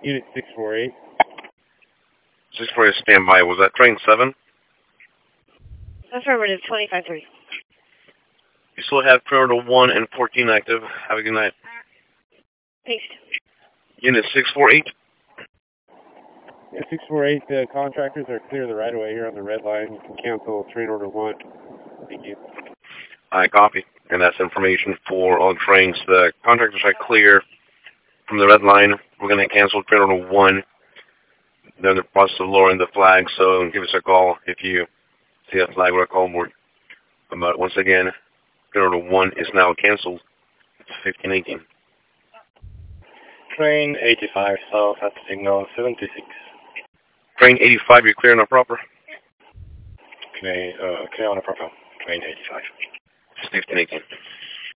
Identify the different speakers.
Speaker 1: Unit 648.
Speaker 2: 648 standby. Was that train 7?
Speaker 3: Affirmative, 25-3.
Speaker 2: You still have Terminal 1 and 14 active. Have a good night.
Speaker 3: Thanks.
Speaker 2: Unit 648.
Speaker 1: Yeah, 648, the contractors are clear of the right-of-way here on the red line. You can cancel train order 1. Thank you.
Speaker 2: I copy. And that's information for all trains. The contractors are clear from the red line. We're going to cancel train order 1. They're in the process of lowering the flag, so give us a call if you see a flag with a call board. But once again, train order 1 is now canceled. It's 1518.
Speaker 4: Train 85 south at signal 76.
Speaker 2: Train 85, you're clear on the proper?
Speaker 4: Clear on the proper. Train 85.
Speaker 2: It's 1518.